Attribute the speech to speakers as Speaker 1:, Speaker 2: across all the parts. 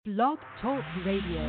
Speaker 1: Blog Talk Radio.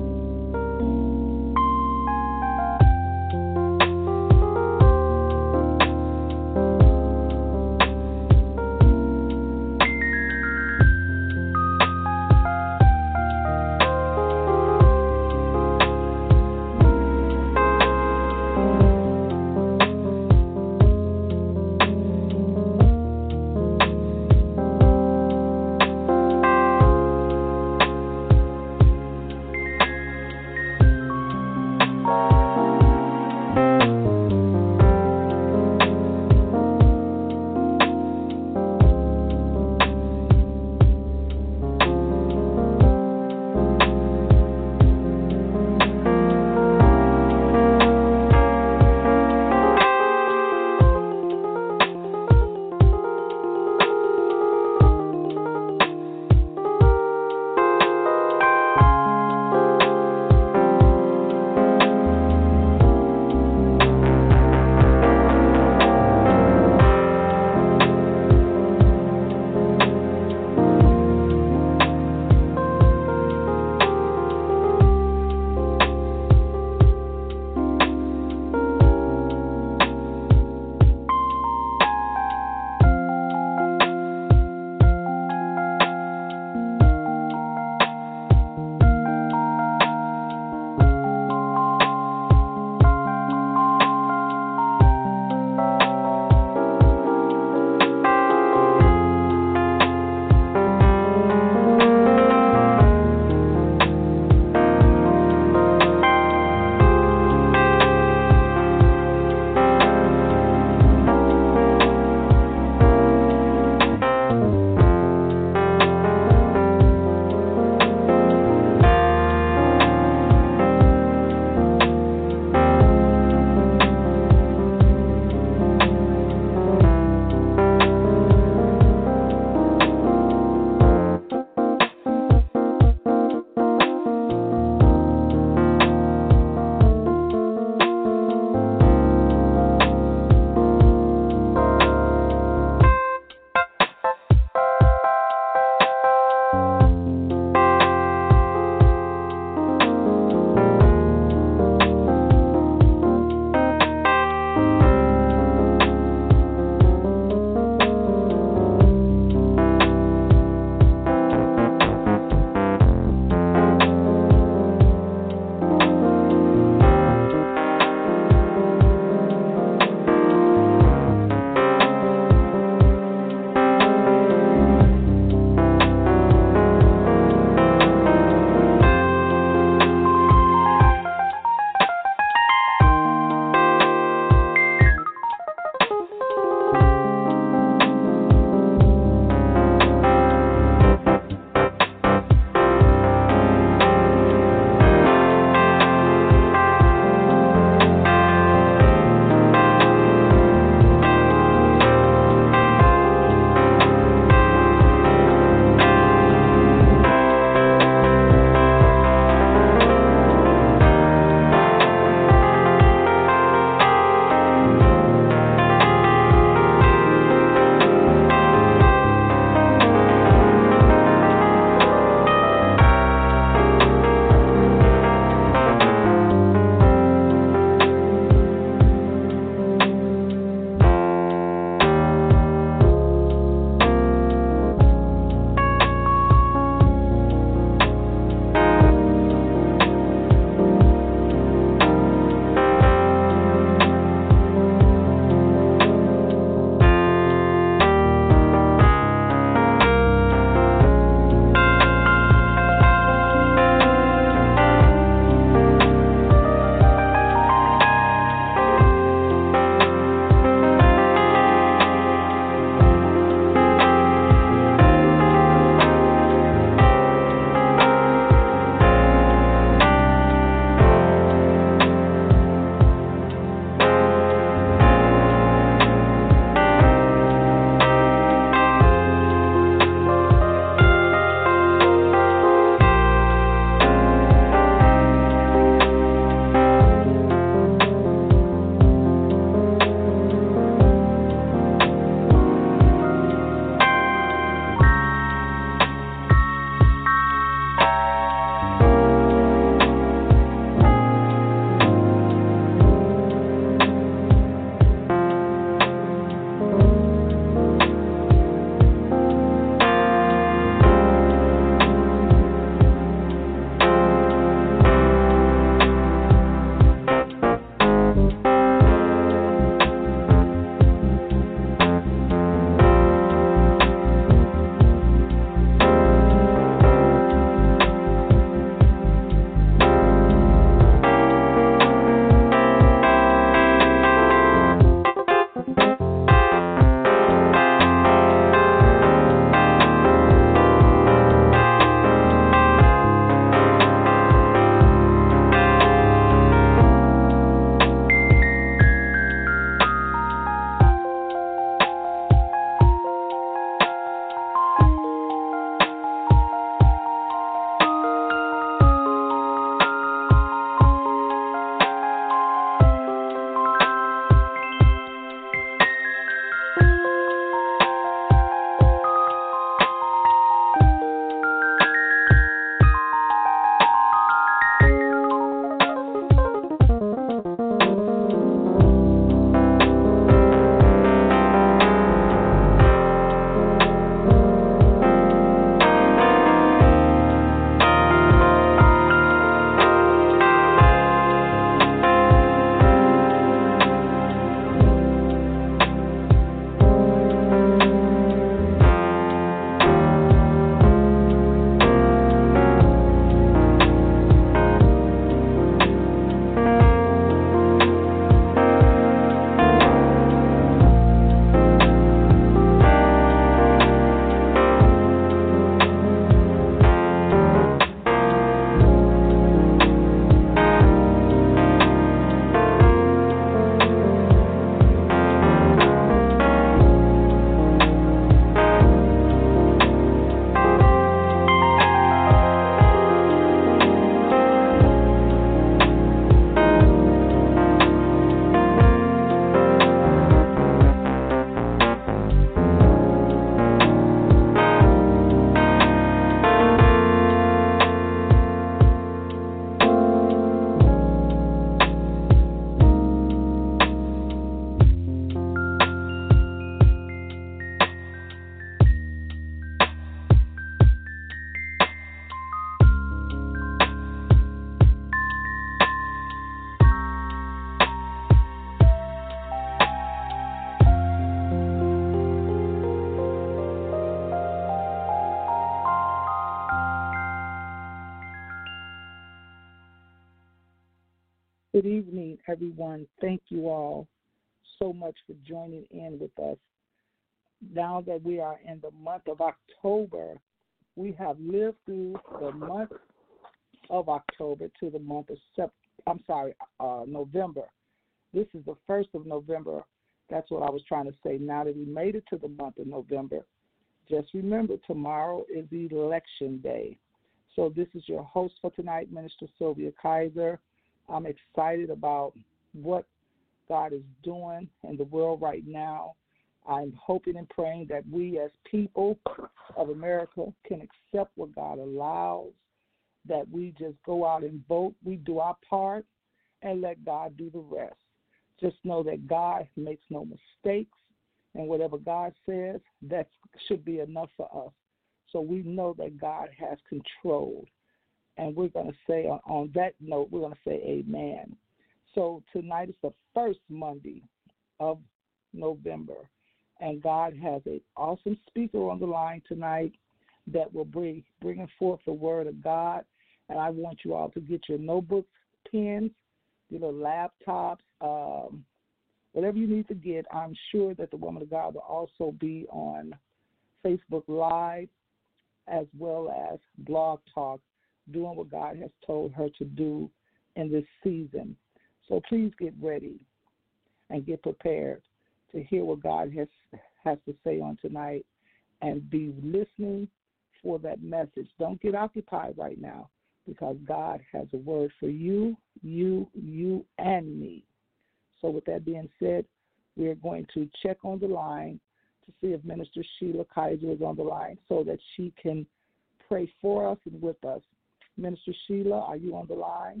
Speaker 2: Good evening, everyone. Thank you all so much for joining in with us. Now that we are in the month of October, we have lived through the month of October to the month of November. This is the 1st of November. That's what I was trying to say. Now that we made it to the month of November, just remember tomorrow is Election Day. So this is your host for tonight, Minister Sylvia Kaiser. I'm excited about what God is doing in the world right now. I'm hoping and praying that we as people of America can accept what God allows, that we just go out and vote, we do our part, and let God do the rest. Just know that God makes no mistakes, and whatever God says, that should be enough for us. So we know that God has control. And we're going to say, on that note, we're going to say amen. So tonight is the first Monday of November, and God has an awesome speaker on the line tonight that will bring forth the word of God. And I want you all to get your notebooks, pens, your little laptops, whatever you need to get. I'm sure that the woman of God will also be on Facebook Live as well as Blog Talk, doing what God has told her to do in this season. So please get ready and get prepared to hear what God has to say on tonight and be listening for that message. Don't get occupied right now because God has a word for you, and me. So with that being said, we're going to check on the line to see if Minister Sheila Kaiser is on the line so that she can pray for us and with us. Minister Sheila, are you on the line?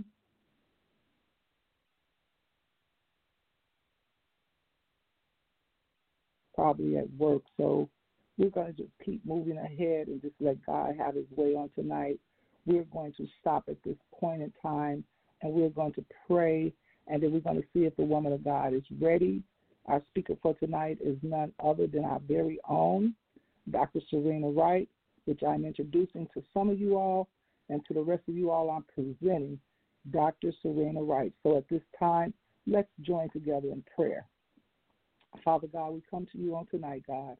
Speaker 2: Probably at work, so we're going to just keep moving ahead and just let God have his way on tonight. We're going to stop at this point in time, and we're going to pray, and then we're going to see if the woman of God is ready. Our speaker for tonight is none other than our very own, Dr. Serena Wright, which I'm introducing to some of you all, and to the rest of you all, I'm presenting Dr. Serena Wright. So at this time, let's join together in prayer. Father God, we come to you on tonight, God,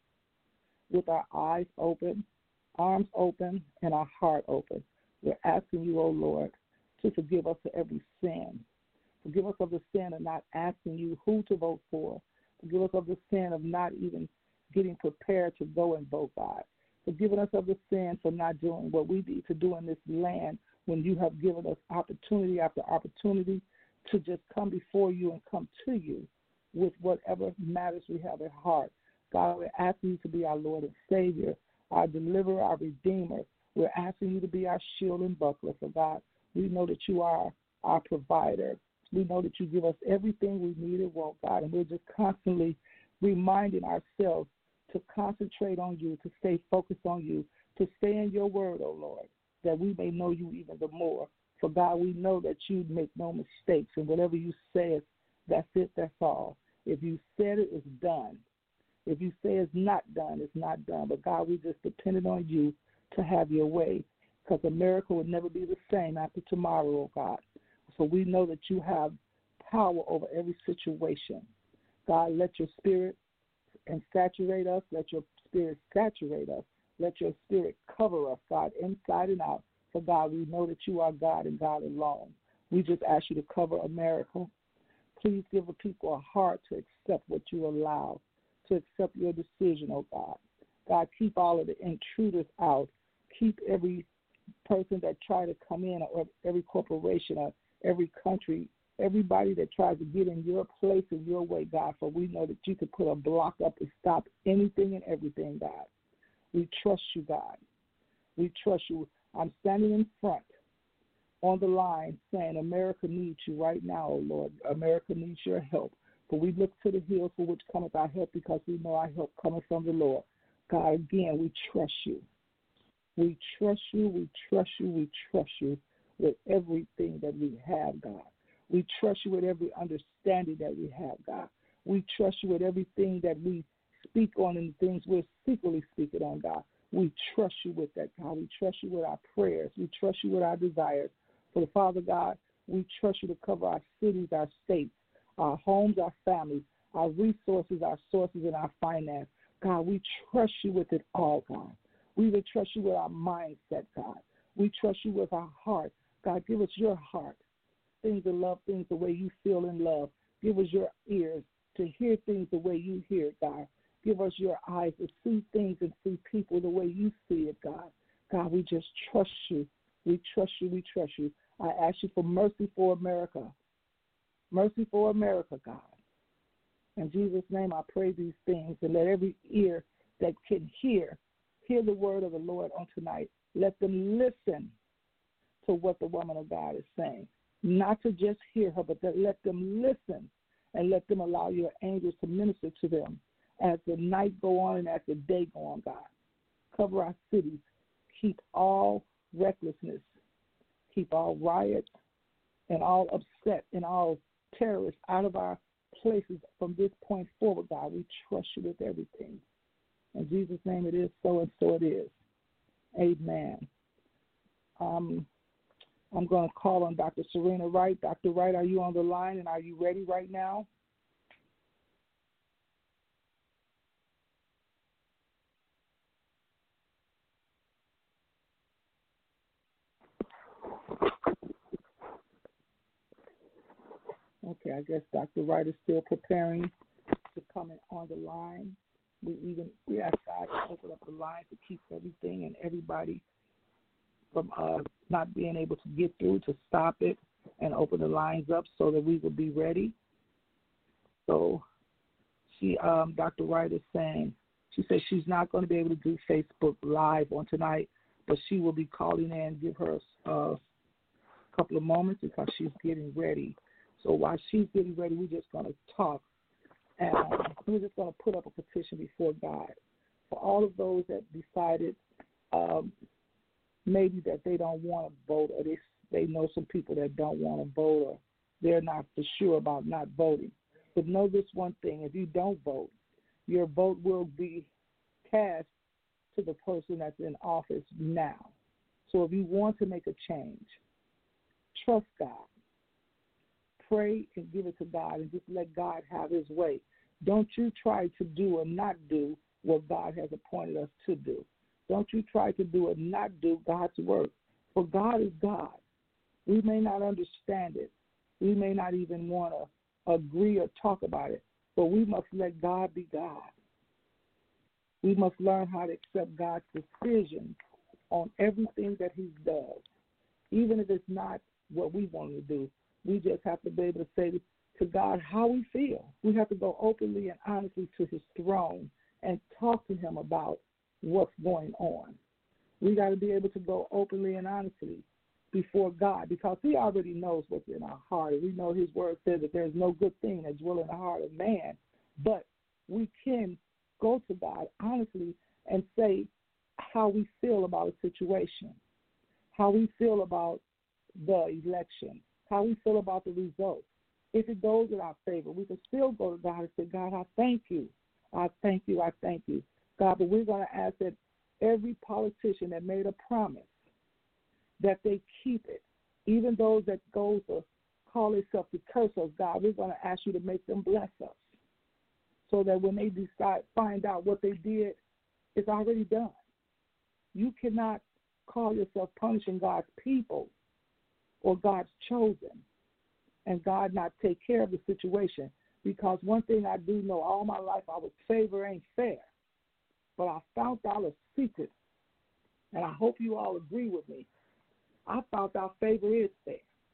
Speaker 2: with our eyes open, arms open, and our heart open. We're asking you, oh Lord, to forgive us of every sin. Forgive us of the sin of not asking you who to vote for. Forgive us of the sin of not even getting prepared to go and vote, God. Forgiving us of the sin for not doing what we need to do in this land when you have given us opportunity after opportunity to just come before you and come to you with whatever matters we have at heart. God, we're asking you to be our Lord and Savior, our deliverer, our redeemer. We're asking you to be our shield and buckler. So God, we know that you are our provider. We know that you give us everything we need and want, God, and we're just constantly reminding ourselves to concentrate on you, to stay focused on you, to stay in your word, oh Lord, that we may know you even the more. For God, we know that you make no mistakes, and whatever you say, that's it, that's all. If you said it, it's done. If you say it's not done, it's not done. But God, we just depended on you to have your way, because America will never be the same after tomorrow, oh God. So we know that you have power over every situation. God, let your spirit and saturate us. Let your spirit saturate us. Let your spirit cover us, God, inside and out. For God, we know that you are God and God alone. We just ask you to cover America. Please give the people a heart to accept what you allow, to accept your decision, oh God. God, keep all of the intruders out. Keep every person that try to come in, or every corporation, or every country, everybody that tries to get in your place and your way, God, for we know that you can put a block up and stop anything and everything, God. We trust you, God. We trust you. I'm standing in front on the line saying America needs you right now, oh Lord. America needs your help. For we look to the hills for which cometh our help, because we know our help cometh from the Lord. God, again, we trust you. We trust you, we trust you, we trust you with everything that we have, God. We trust you with every understanding that we have, God. We trust you with everything that we speak on and the things we're secretly speaking on, God. We trust you with that, God. We trust you with our prayers. We trust you with our desires. For the Father God, We trust you to cover our cities, our states, our homes, our families, our resources, our sources, and our finance. God, we trust you with it all, God. We will trust you with our mindset, God. We trust you with our heart. God, give us your heart. Things to love things the way you feel in love. Give us your ears to hear things the way you hear it, God. Give us your eyes to see things and see people the way you see it, God. God, we just trust you. We trust you. We trust you. I ask you for mercy for America. Mercy for America, God. In Jesus' name, I pray these things, and let every ear that can hear the word of the Lord on tonight. Let them listen to what the woman of God is saying. Not to just hear her, but to let them listen and let them allow your angels to minister to them as the night go on and as the day go on, God. Cover our cities. Keep all recklessness. Keep all riots and all upset and all terrorists out of our places from this point forward, God. We trust you with everything. In Jesus' name it is so, and so it is. Amen. I'm going to call on Dr. Serena Wright. Dr. Wright, are you on the line, and are you ready right now? Okay, I guess Dr. Wright is still preparing to come in on the line. We ask God to open up the line to keep everything and everybody from not being able to get through, to stop it and open the lines up so that we will be ready. So Dr. Wright is saying, she says she's not going to be able to do Facebook Live on tonight, but she will be calling in. Give her a couple of moments because she's getting ready. So while she's getting ready, we're just going to talk, and we're just going to put up a petition before God for all of those that decided maybe that they don't want to vote, or they know some people that don't want to vote, or they're not for sure about not voting. But know this one thing: if you don't vote, your vote will be cast to the person that's in office now. So if you want to make a change, trust God. Pray and give it to God, and just let God have his way. Don't you try to do or not do what God has appointed us to do. Don't you try to do or not do God's work. For God is God. We may not understand it. We may not even want to agree or talk about it, but we must let God be God. We must learn how to accept God's decisions on everything that he does, even if it's not what we want to do. We just have to be able to say to God how we feel. We have to go openly and honestly to his throne and talk to him about what's going on. We got to be able to go openly and honestly before God, because he already knows what's in our heart. We know his word says that there's no good thing that dwells in the heart of man, but we can go to God honestly and say how we feel about a situation, how we feel about the election, how we feel about the results. If it goes in our favor, we can still go to God and say, God, I thank you. I thank you. I thank you. God, but we're going to ask that every politician that made a promise, that they keep it. Even those that go to call themselves to curse us, God, we're going to ask you to make them bless us, so that when they find out what they did, it's already done. You cannot call yourself punishing God's people or God's chosen and God not take care of the situation. Because one thing I do know, all my life I was favor ain't fair. But I found out a secret, and I hope you all agree with me. I found out favor is fair.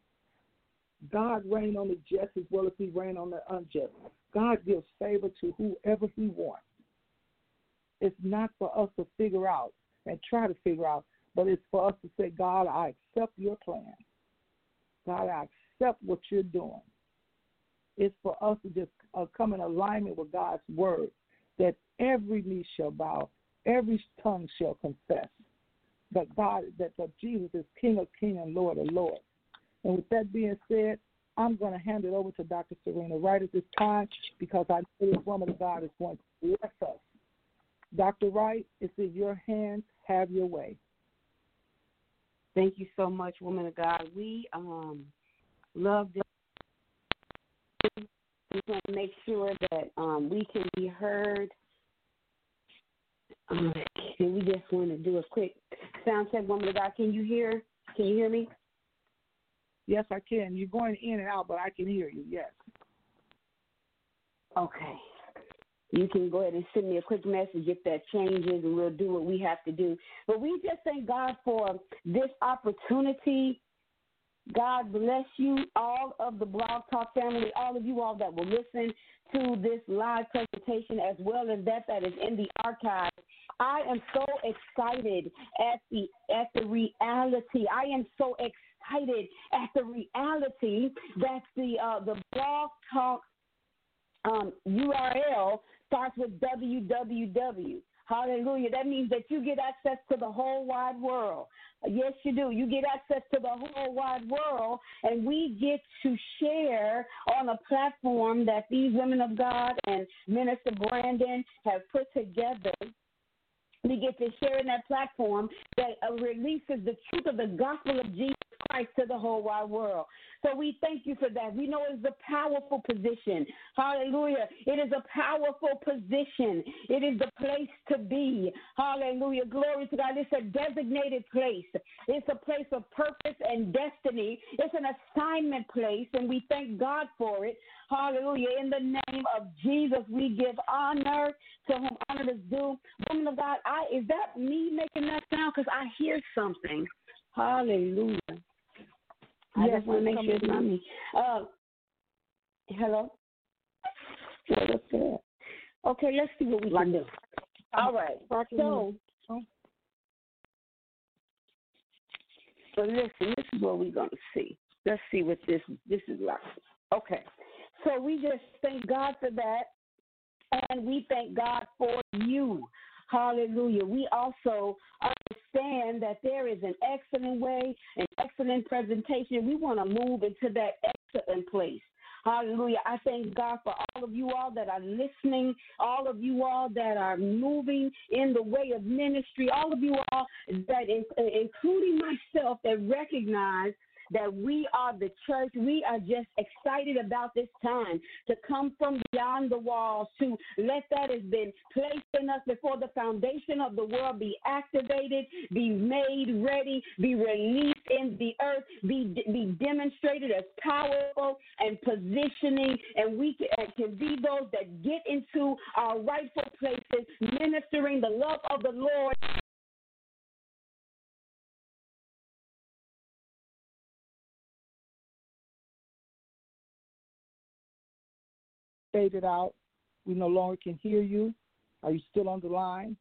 Speaker 2: God reigns on the just as well as he reigns on the unjust. God gives favor to whoever he wants. It's not for us to figure out and try to figure out, but it's for us to say, God, I accept your plan. God, I accept what you're doing. It's for us to just come in alignment with God's word, that every knee shall bow, every tongue shall confess that Jesus is King of kings and Lord of lords. And with that being said, I'm going to hand it over to Dr. Serena Wright at this time, because I know this woman of God is going to bless us. Dr. Wright, it's in your hands. Have your way.
Speaker 3: Thank you so much, woman of God. We Love this. We want to make sure that we can be heard. And we just want to do a quick sound check, woman of God. Can you hear? Can you hear me?
Speaker 2: Yes, I can. You're going in and out, but I can hear you, yes.
Speaker 3: Okay. You can go ahead and send me a quick message if that changes, and we'll do what we have to do. But we just thank God for this opportunity. God bless you, all of the Blog Talk family, all of you all that will listen to this live presentation, as well as that is in the archive. I am so excited at the reality. I am so excited at the reality that the Blog Talk URL starts with www. Hallelujah. That means that you get access to the whole wide world. Yes, you do. You get access to the whole wide world, and we get to share on a platform that these women of God and Minister Brandon have put together. We get to share in that platform that releases the truth of the gospel of Jesus Christ to the whole wide world. So we thank you for that. We know it's a powerful position. Hallelujah. It is a powerful position. It is the place to be. Hallelujah. Glory to God. It's a designated place. It's a place of purpose and destiny. It's an assignment place, and we thank God for it. Hallelujah. In the name of Jesus, we give honor to whom honor is due. Woman of God, is that me making that sound? Because I hear something. Hallelujah. I just want to make sure it's not me. Hello? What is that? Okay, let's see what we can do. All right. So listen, this is what we're going to see. Let's see what this is like. Okay. So we just thank God for that, and we thank God for you. Hallelujah. We also understand that there is an excellent way, an excellent presentation. We want to move into that excellent place. Hallelujah. I thank God for all of you all that are listening, all of you all that are moving in the way of ministry, all of you all that, including myself, that recognize that we are the church. We are just excited about this time to come from beyond the walls, to let that has been placed in us before the foundation of the world be activated, be made ready, be released in the earth, be demonstrated as powerful and positioning, and we can be those that get into our rightful places, ministering the love of the Lord.
Speaker 2: Faded out. We no longer can hear you. Are you still on the line?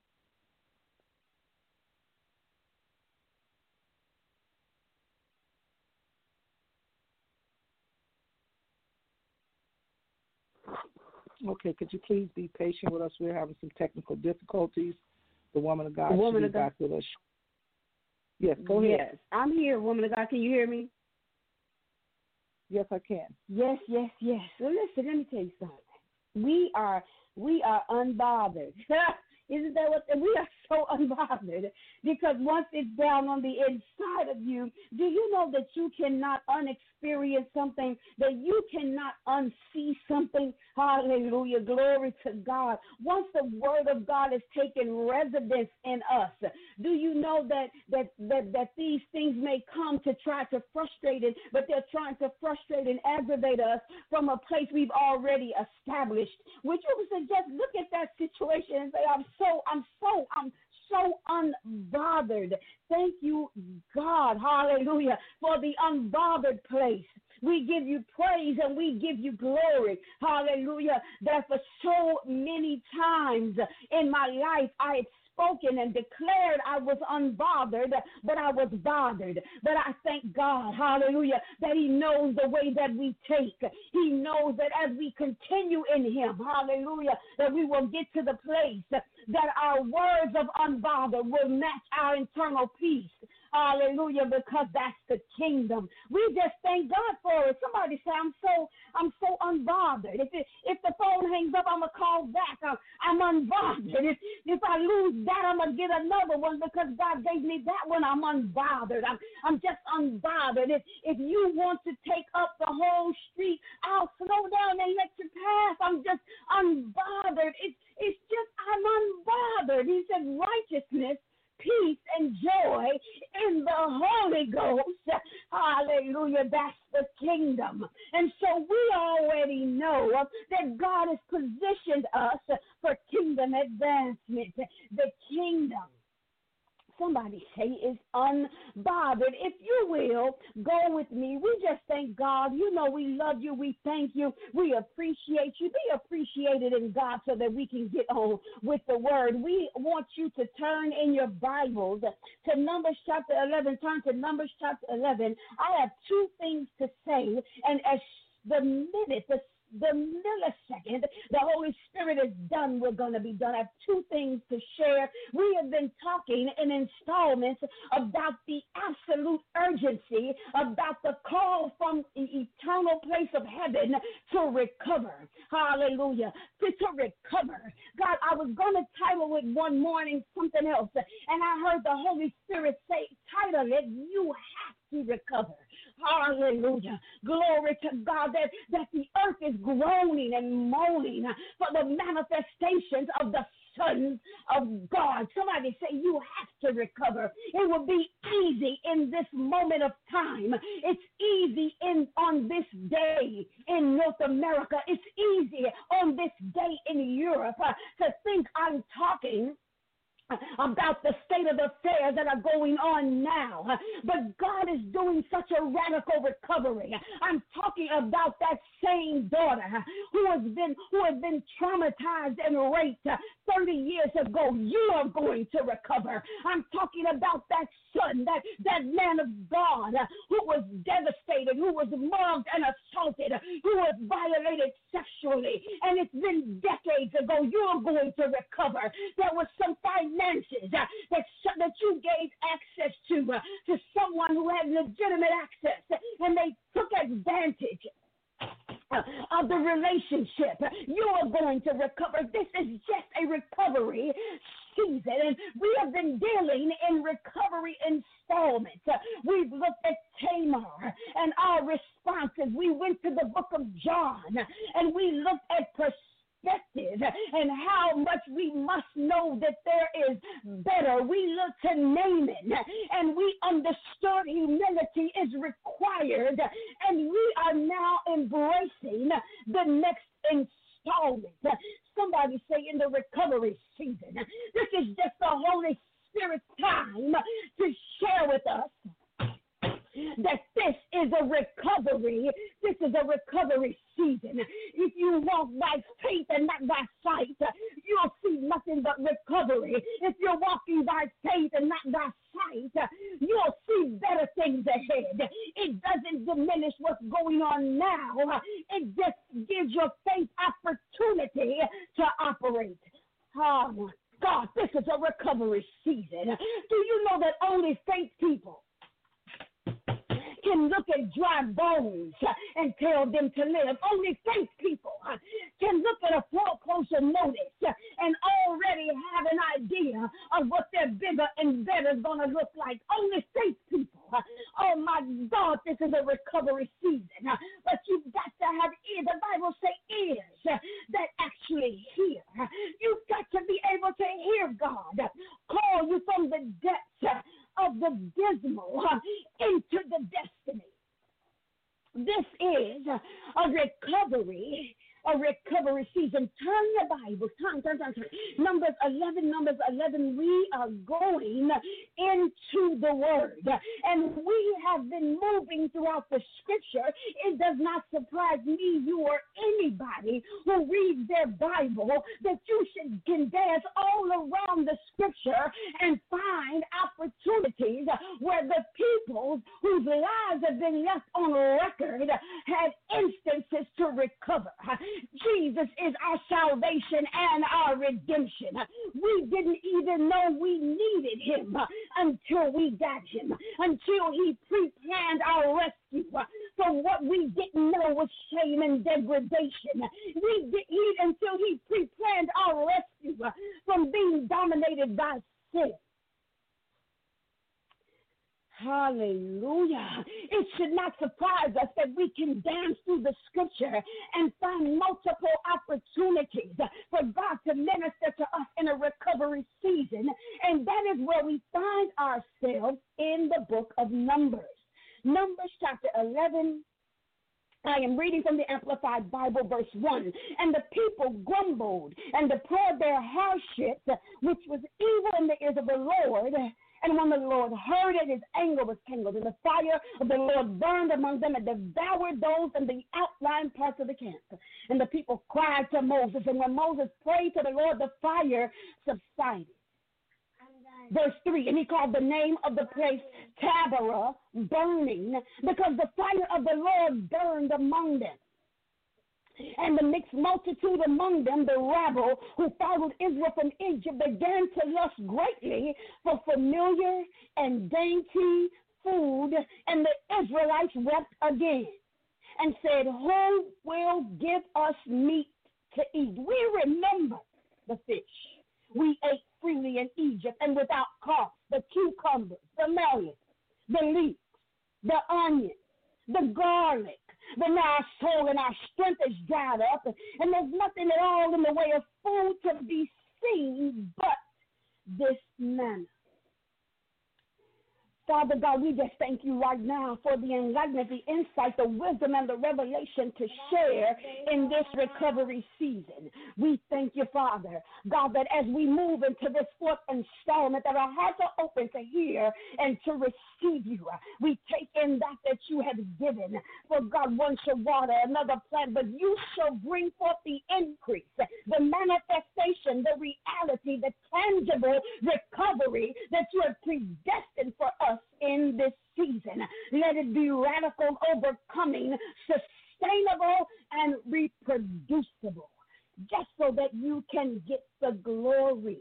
Speaker 2: Okay, could you please be patient with us? We're having some technical difficulties. The woman of God should be back with us. Yes, go ahead.
Speaker 3: Yes, I'm here, woman of God. Can you hear me?
Speaker 2: Yes, I can.
Speaker 3: Yes. So listen, let me tell you something. We are unbothered. Isn't that what? We are so unbothered because once it's down on the inside of you, do you know that you cannot unexperience something, that you cannot unsee something? Hallelujah. Glory to God. Once the word of God has taken residence in us, do you know that these things may come to try to frustrate it, but they're trying to frustrate and aggravate us from a place we've already established? Would you suggest look at that situation and say, I'm so unbothered. Thank you, God, hallelujah, for the unbothered place. We give you praise and we give you glory, hallelujah, that for so many times in my life I had spoken and declared I was unbothered, but I was bothered. But I thank God, hallelujah, that he knows the way that we take. He knows that as we continue in him, hallelujah, that we will get to the place that our words of unbothered will match our internal peace. Hallelujah, because that's the kingdom. We just thank God for it. Somebody say, I'm so unbothered. If the phone hangs up, I'm going to call back. I'm unbothered. If I lose that, I'm going to get another one because God gave me that one. I'm unbothered. I'm just unbothered. If you want to take up the whole street, I'll slow down and let you pass. I'm just unbothered. It's just I'm unbothered. He said righteousness, peace, and joy in the Holy Ghost. Hallelujah. That's the kingdom. And so we already know that God has positioned us for kingdom advancement. The kingdom, somebody say, is unbothered. If you will, go with me. We just thank God. You know we love you. We thank you. We appreciate you. Be appreciated in God so that we can get on with the word. We want you to turn in your Bibles to Numbers chapter 11. Turn to Numbers chapter 11. I have two things to say, and as the millisecond the Holy Spirit is done, we're going to be done. I have two things to share. We have been talking in installments about the absolute urgency, about the call from the eternal place of heaven to recover. Hallelujah. To recover. God, I was going to title it one morning something else, and I heard the Holy Spirit say, title it, You Have to Recover. Hallelujah. Glory to God that the earth is groaning and moaning for the manifestations of the sons of God. Somebody say, you have to recover. It will be easy in this moment of time. It's easy on this day in North America. It's easy on this day in Europe to think I'm talking about the state of affairs that are going on now. But God is doing such a radical recovery. I'm talking about that same daughter who has been traumatized and raped 30 years ago. You are going to recover. I'm talking about that son, that man of God who was devastated, who was mugged and assaulted, who was violated sexually. And it's been decades ago. You're going to recover. There was some finances that you gave access to someone who had legitimate access, and they took advantage of the relationship. You are going to recover. This is just a recovery season, and we have been dealing in recovery installments. We've looked at Tamar and our responses. We went to the book of John, and we looked at perspective and how much we must know that there is better. We looked to Naaman, and we understood humility is required, and we are now embracing the next installment. Somebody say, in the recovery season. This is just the Holy Spirit's time to share with us that this is a recovery. This is a recovery season. If you walk by faith and not by sight, you'll see nothing but recovery. If you're walking by faith and not by sight, you'll see better things ahead. It doesn't diminish what's going on now. It just gives your faith opportunity to operate. Oh, God, this is a recovery season. Do you know that only faith people can look at dry bones and tell them to live? Only faith people can look at a foreclosure notice and already have an idea of what their bigger and better is going to look like. Only faith people. Oh, my God, this is a recovery season. But you've got to have ears. The Bible says ears that actually hear. You've got to be able to hear God call you from the depths of the dismal into the destiny. This is a recovery season. Turn your Bibles. Turn. Numbers 11. We are going into the Word. And we have been moving throughout the Scripture. It does not surprise me. You are anybody who reads their Bible that you can dance all around the scripture and find opportunities where the people whose lives have been left on record had instances to recover. Jesus is our salvation and our redemption. We didn't even know we needed him until we got him, until he pre-planned our rescue from what we didn't know was shame and degradation. We didn't until he pre-planned our rescue from being dominated by sin. Hallelujah. It should not surprise us that we can dance through the scripture and find multiple opportunities for God to minister to us in a recovery season. And that is where we find ourselves in the book of Numbers. Numbers chapter 11. I am reading from the Amplified Bible, verse 1. And the people grumbled and deplored their hardships, which was evil in the ears of the Lord. And when the Lord heard it, his anger was kindled, and the fire of the Lord burned among them and devoured those in the outlying parts of the camp. And the people cried to Moses, and when Moses prayed to the Lord, the fire subsided. Verse 3, and he called the name of the place Taberah, burning, because the fire of the Lord burned among them. And the mixed multitude among them, the rabble who followed Israel from Egypt, began to lust greatly for familiar and dainty food, and the Israelites wept again and said, who will give us meat to eat? We remember the fish we ate freely in Egypt and without cost, the cucumbers, the melons, the leeks, the onions, the garlic. But now our soul and our strength is dried up, and there's nothing at all in the way of food to be seen but this manna. Father God, we just thank you right now for the enlightenment, the insight, the wisdom, and the revelation to share in this recovery season. We thank you, Father, God, that as we move into this fourth installment, that our hearts are open to hear and to receive you. We take in that you have given. For God, one shall water, another plant, but you shall bring forth the increase, the manifestation, the reality, the tangible recovery that you have predestined for us in this season. Let it be radical, overcoming, sustainable, and reproducible, just so that you can get the glory.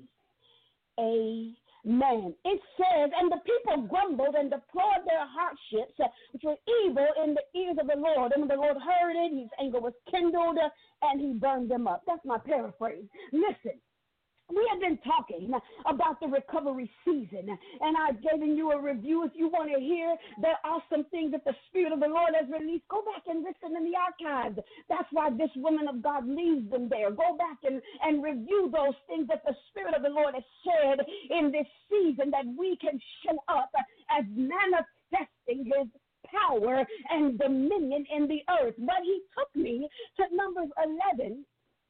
Speaker 3: Amen. It says, and the people grumbled and deplored their hardships, which were evil in the ears of the Lord. And when the Lord heard it, his anger was kindled, and he burned them up. That's my paraphrase. Listen. We have been talking about the recovery season, and I've given you a review. If you want to hear the awesome things that the Spirit of the Lord has released, go back and listen in the archives. That's why this woman of God leaves them there. Go back and review those things that the Spirit of the Lord has said in this season, that we can show up as manifesting his power and dominion in the earth. But he took me to Numbers 11.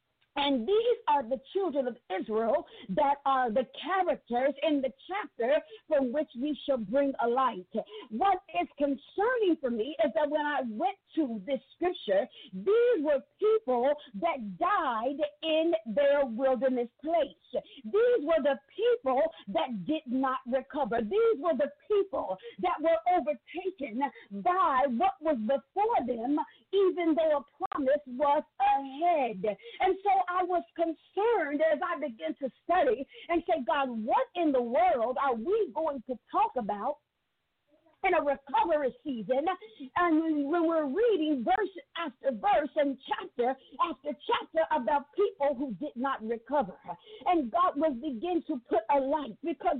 Speaker 3: And these are the children of Israel that are the characters in the chapter from which we shall bring a light. What is concerning for me is that when I went to this scripture, these were people that died in their wilderness place. These were the people that did not recover. These were the people that were overtaken by what was before them, even though a promise was ahead. And so I was concerned as I began to study and say, God, what in the world are we going to talk about in a recovery season? And when we're reading verse after verse and chapter after chapter about people who did not recover. And God was beginning to put a light, because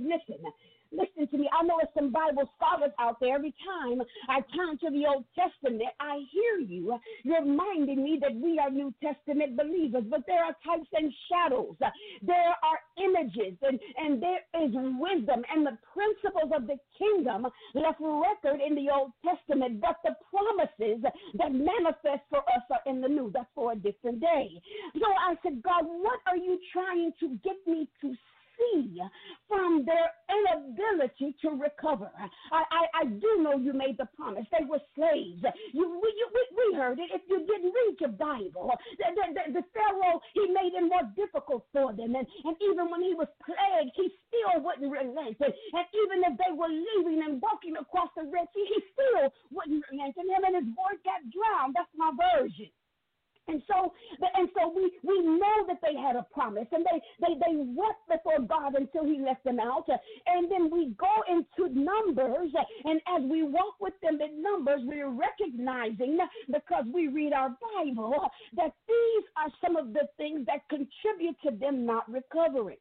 Speaker 3: listen to me. I know there's some Bible scholars out there. Every time I turn to the Old Testament, I hear you reminding me that we are New Testament believers, but there are types and shadows. There are images, and there is wisdom, and the principles of the kingdom left record in the Old Testament, but the promises that manifest for us are in the New. That's for a different day. So I said, God, what are you trying to get me to see from their inability to recover? I do know you made the promise. They were slaves. We we heard it, if you didn't read your Bible, the Pharaoh, he made it more difficult for them. And even when he was plagued, he still wouldn't relent. And even if they were leaving and walking across the Red Sea, he still wouldn't relent. And him and his boys got drowned. That's my version. And so we know that they had a promise, and they walked before God until he let them out. And then we go into Numbers, and as we walk with them in Numbers, we're recognizing, because we read our Bible, that these are some of the things that contribute to them not recovering.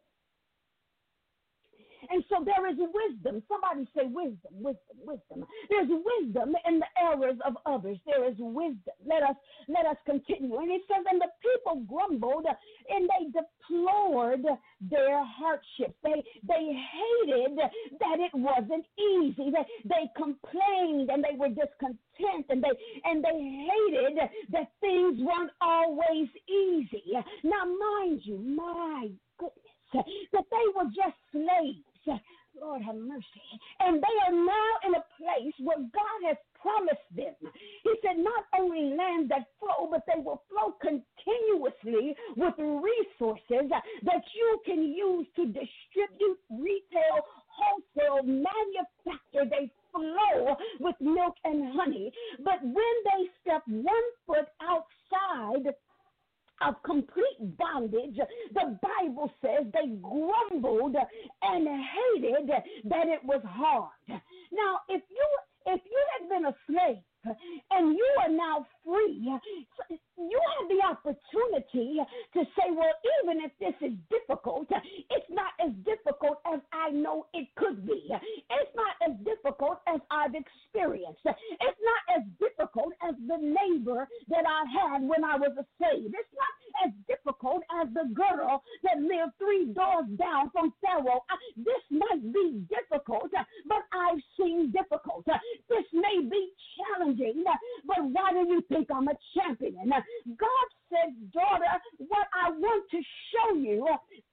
Speaker 3: And so there is wisdom. Somebody say wisdom, wisdom, wisdom. There's wisdom in the errors of others. There is wisdom. Let us continue. And it says, and the people grumbled and they deplored their hardships. They hated that it wasn't easy. They complained and they were discontent, and they hated that things weren't always easy. Now, mind you, my goodness, that they were just slaves. Lord have mercy. And they are now in a place where God has promised them. He said not only land that flow, but they will flow continuously with resources that you can use to distribute, retail, wholesale, manufacture. They flow with milk and honey. But when they step one foot outside of complete bondage, the Bible says they grumbled and hated that it was hard. Now, if you had been a slave and you are now free, you have the opportunity to say, well, even if this is difficult, it's not as difficult as I know it could be. It's not as difficult as I've experienced. It's not as difficult as the neighbor that I had when I was a slave. It's not as difficult as the girl that lived 3 doors down from Pharaoh. This might be difficult, but I've seen difficult. This may be challenging, but why do you think I'm a champion? God said, daughter, what I want to show you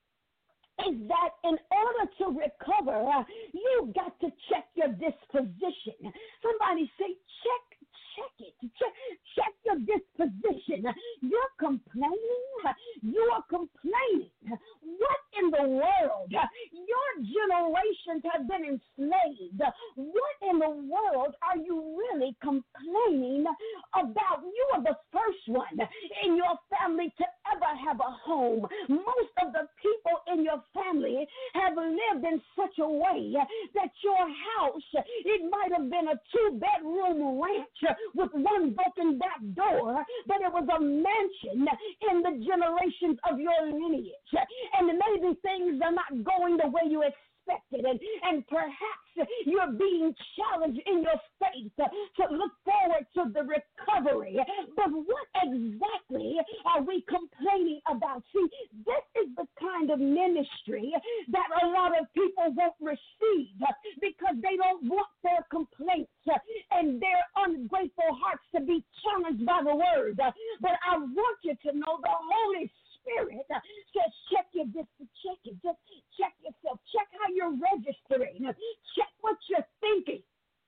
Speaker 3: is that in order to recover, you got to check your disposition. Somebody say, check it. Check your disposition. You're complaining. You are complaining. What in the world? Your generations have been enslaved. What in the world are you really complaining about? You are the first one in your family to ever have a home. Most of the people in your family have lived in such a way that your house, it might have been a 2-bedroom ranch with one broken back door, but it was a mansion in the generations of your lineage. And maybe things are not going the way you expected, and perhaps you're being challenged in your faith to look forward to the recovery. But what exactly are we complaining about? See, this is the kind of ministry that a lot of people won't receive because they don't want their complaints and their ungrateful hearts to be challenged by the word. But I want you to know the Holy Spirit says, check your check it. Just check yourself. Check how you're registering. Check what you're thinking.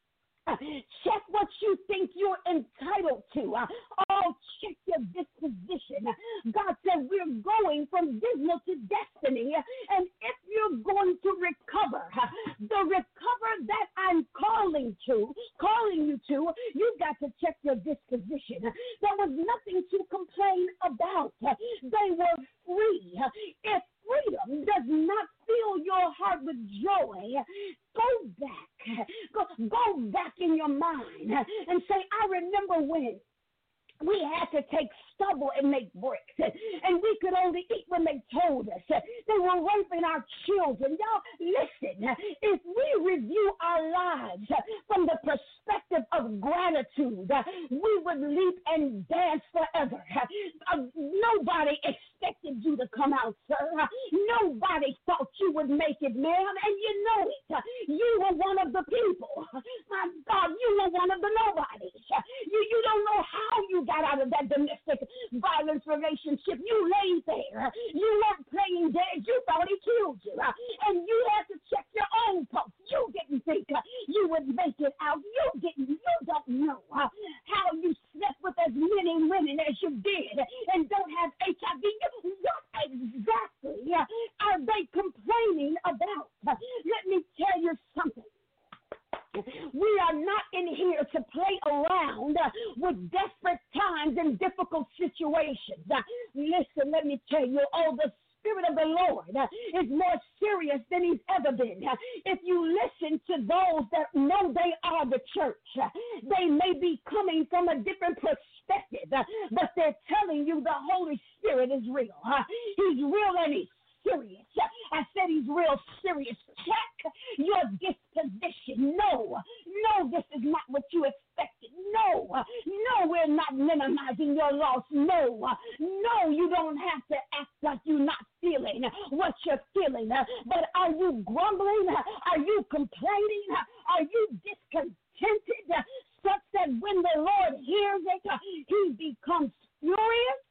Speaker 3: Check what you think you're entitled to. Check your disposition. God said we're going from dismal to destiny. And if you're going to recover, the recover that I'm calling you to, you've got to check your disposition. There was nothing to complain about. They were free. If freedom does not fill your heart with joy, go back. Go back in your mind and say, I remember when we had to take stubble and make bricks, and we could only eat when they told us. They were raping our children. Y'all, listen, if we review our lives from the perspective of gratitude, we would leap and dance forever. Nobody expected you to come out, sir. Nobody thought you would make it, ma'am, and you know it. You were one of the people. My God, you were one of the nobodies. You don't know how you got out of that domestic violence relationship. You laid there. You weren't playing dead. You thought he killed you. And you had to check your own pulse. You didn't think you would make it out. You don't know how you slept with as many around with desperate times and difficult situations. Listen, let me tell you, the Spirit of the Lord is more serious than he's ever been. If you listen to those that know they are the church, they may be coming from a different perspective, but they're telling you the Holy Spirit is real. He's real and he's serious. I said he's real serious. Check your disposition. No, this is not what you expected. No, we're not minimizing your loss. No, you don't have to act like you're not feeling what you're feeling. But are you grumbling? Are you complaining? Are you discontented such that when the Lord hears it, he becomes furious?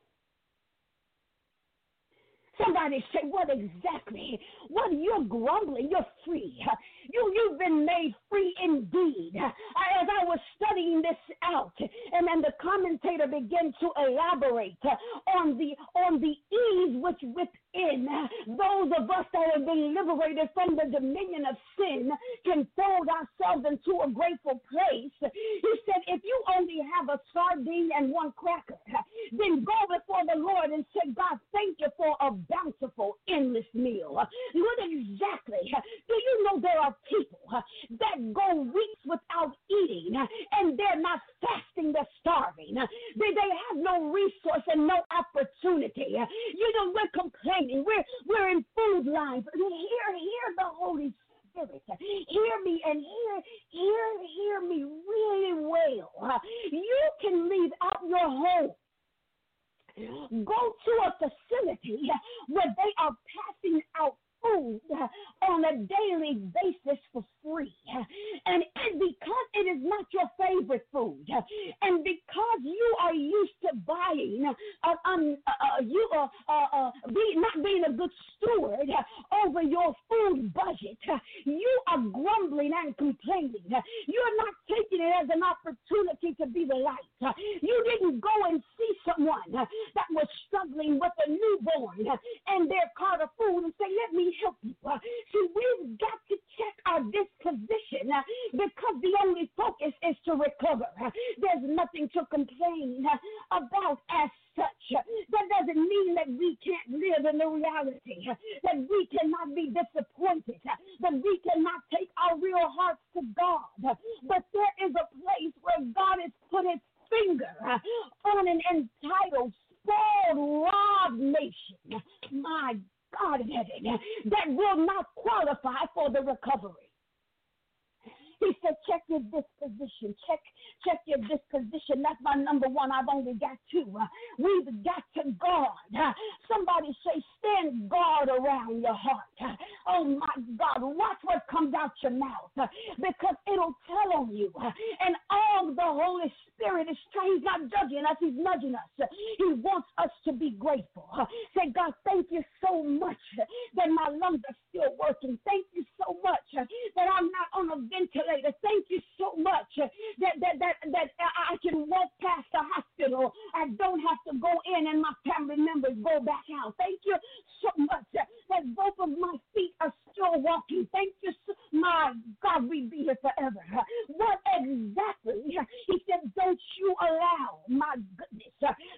Speaker 3: Somebody say, what exactly? What you're grumbling, you're free. You've been made free indeed. As I was studying this out, and then the commentator began to elaborate on the ease which within those of us that have been liberated from the dominion of sin can fold ourselves into a grateful place. He said, if you only have a sardine and one cracker, then go before the Lord and say, God, thank you for a bountiful, endless meal. What exactly? Do you know there are people that go weeks without eating and they're not fasting, they're starving. They have no resource and no opportunity. We're complaining. We're in food lines. Hear the Holy Spirit. Hear me and hear me really well. You can leave out your home. Go to a facility where they are passing out food on a daily basis for free. And because it is not your favorite food, and because you are used to buying, not being a good steward over your food budget, you are grumbling and complaining. You're not taking it as an opportunity to be the light. You didn't go and see someone that was struggling with a newborn and their cart of food and say, let me help you. See, we've got to check our disposition because the only focus is to recover. There's nothing to complain about as such. That doesn't mean that we can't live in the reality, that we cannot be disappointed, that we cannot take our real hearts to God. But there is a place where God has put his finger on an entitled, spoiled, robbed nation. My God in heaven, that will not qualify for the recovery. He said, check your disposition. Check your disposition. That's my number one. I've only got two. We've got to guard. Somebody say, stand guard around your heart. Oh, my God. Watch what comes out your mouth because it'll tell on you. And all the Holy Spirit is trying. He's not judging us. He's nudging us. He wants us to be grateful. Say, God, thank you so much that my lungs are still working. Thank you so much that I'm not on a ventilator. Thank you so much that I can walk past the hospital. I don't have to go in and my family members go back out. Thank you so much that both of my feet are still walking. Thank you so my God, we be here forever. What exactly? He said, don't you allow, my goodness,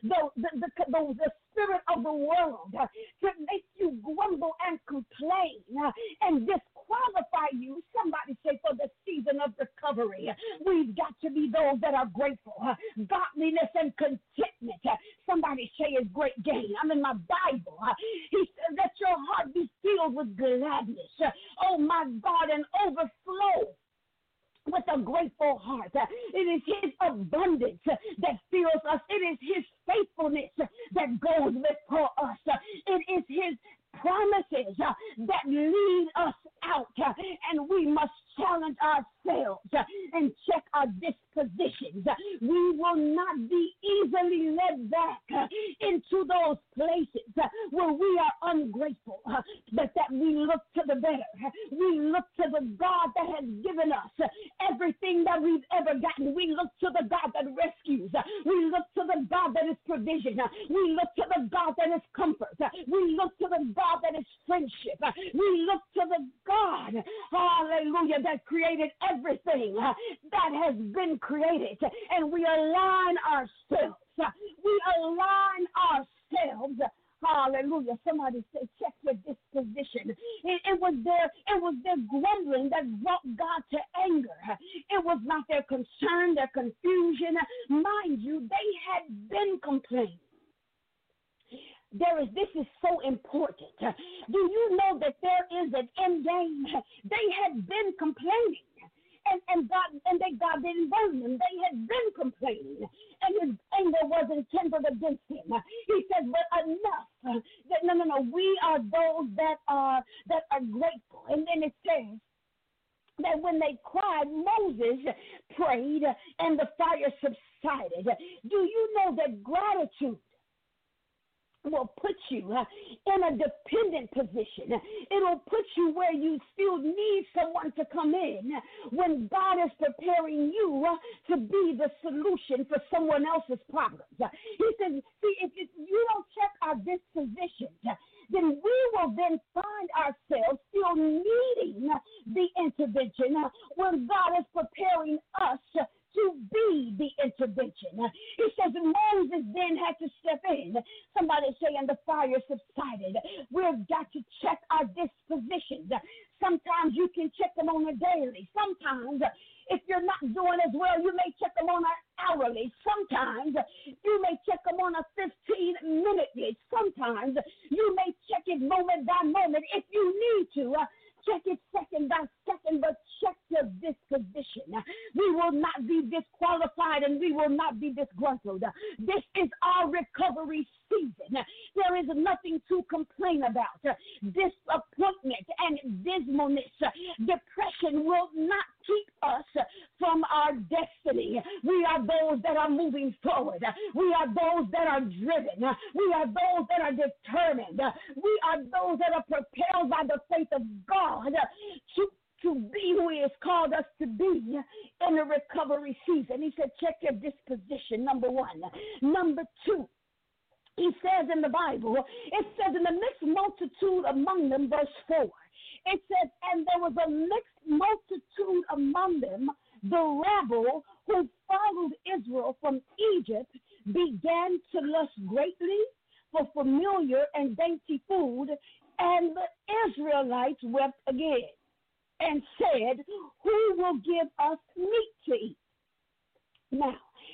Speaker 3: the spirit of the world to make you grumble and complain and disqualify you. Somebody say for the season of recovery. We've got to be those that are grateful. Godliness and contentment. Somebody say is great gain. I'm in my Bible. He said, let your heart be filled with gladness. Oh my God, and overflow with a grateful heart. It is his abundance that fills us. It is his faithfulness that goes before us. It is his promises that lead us out, and we must challenge ourselves and check our dispositions. We will not be easily led back into those places where we are ungrateful, but that we look to the better. We look to the God that has given us everything that we've ever gotten. We look to the God that rescues. We look to the God that is provision. We look to the God that is comfort. We look to the God that is friendship. We look to the God, hallelujah, that created everything that has been created. And we align ourselves. We align ourselves. Hallelujah. Somebody say, check your disposition. It was their grumbling that brought God to anger. It was not their concern, their confusion. Mind you, they had been complaining. This is so important. Do you know that there is an end game? They had been complaining. And God didn't burn them. They had been complaining, and his anger wasn't tempered against him. He said, "But enough. No. We are those that are grateful." And then it says that when they cried, Moses prayed, and the fire subsided. Do you know that gratitude will put you in a dependent position? It'll put you where you still need someone to come in when God is preparing you to be the solution for someone else's problems. He says, see, if you don't check our disposition, then we will then find ourselves still needing the intervention when God is preparing us to be the intervention. He says Moses then had to step in. Somebody saying the fire subsided. We've got to check our dispositions. Sometimes you can check them on a daily. Sometimes if you're not doing as well, you may check them on an hourly. Sometimes you may check them on a 15-minute. Sometimes you may check it moment by moment if you need to. Check it second by second, but check your disposition. We will not be disqualified and we will not be disgruntled. This is our recovery season. There is nothing to complain about. Disappointment and dismalness, depression will not keep us from our destiny. We are those that are moving forward. We are those that are driven. We are those that are determined. We are those that are propelled by the faith of God to be who He has called us to be in the recovery season. He said, check your disposition, number one. Number two, he says in the Bible, it says in the mixed multitude among them, verse 4, it says, and there was a mixed multitude among them, the rabble who followed Israel from Egypt began to lust greatly for familiar and dainty food, and the Israelites wept again and said, who will give us meat to eat? Now,